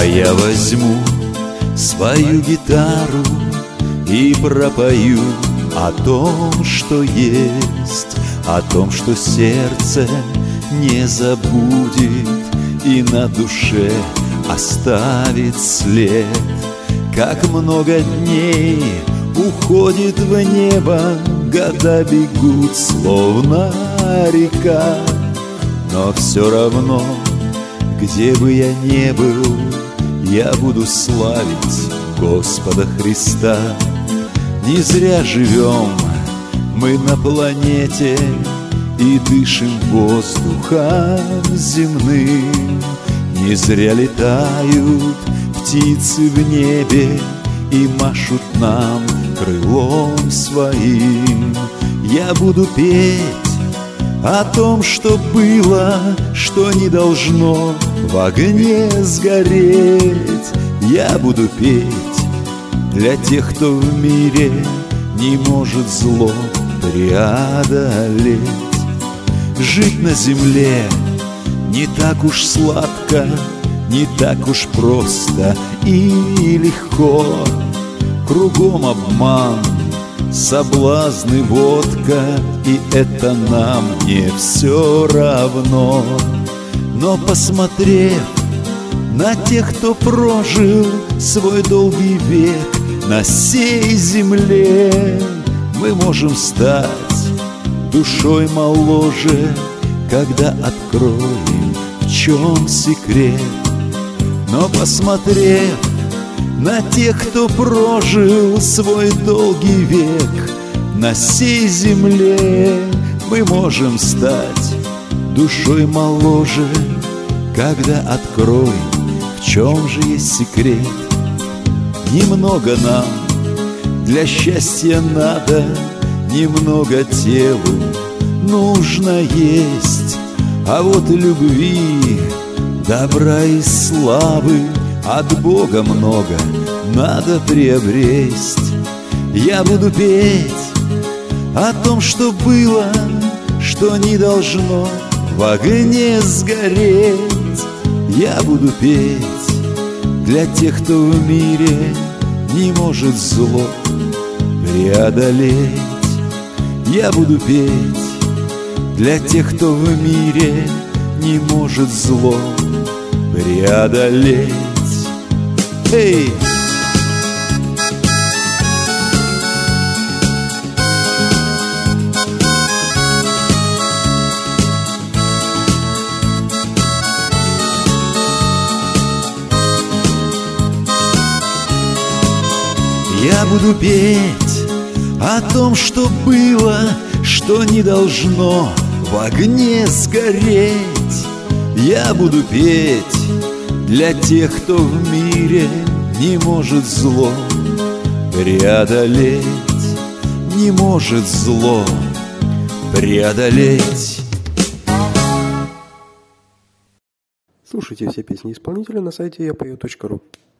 А я возьму свою гитару и пропою о том, что есть, о том, что сердце не забудет и на душе оставит след. Как много дней уходит в небо, года бегут, словно река. Но все равно, где бы я ни был, я буду славить Господа Христа. Не зря живем мы на планете и дышим воздухом земным. Не зря летают птицы в небе и машут нам крылом своим. Я буду петь о том, что было, что не должно в огне сгореть. Я буду петь для тех, кто в мире не может зло преодолеть. Жить на земле не так уж сладко, не так уж просто и легко. Кругом обман, соблазны, водка, и это нам не все равно. Но посмотрев на тех, кто прожил свой долгий век на сей земле, мы можем стать душой моложе, когда откроем, в чем секрет. Но посмотрев на тех, кто прожил свой долгий век на сей земле, мы можем стать душой моложе, когда откроем, в чем же есть секрет. Немного нам для счастья надо, немного телу нужно есть. А вот любви, добра и славы от Бога много надо приобресть. Я буду петь о том, что было, что не должно в огне сгореть. Я буду петь для тех, кто в мире не может зло преодолеть. Я буду петь для тех, кто в мире не может зло преодолеть. Эй! Я буду петь о том, что было, что не должно в огне сгореть. Я буду петь для тех, кто в мире не может зло преодолеть, не может зло преодолеть. Слушайте все песни исполнителя на сайте yapою.ru.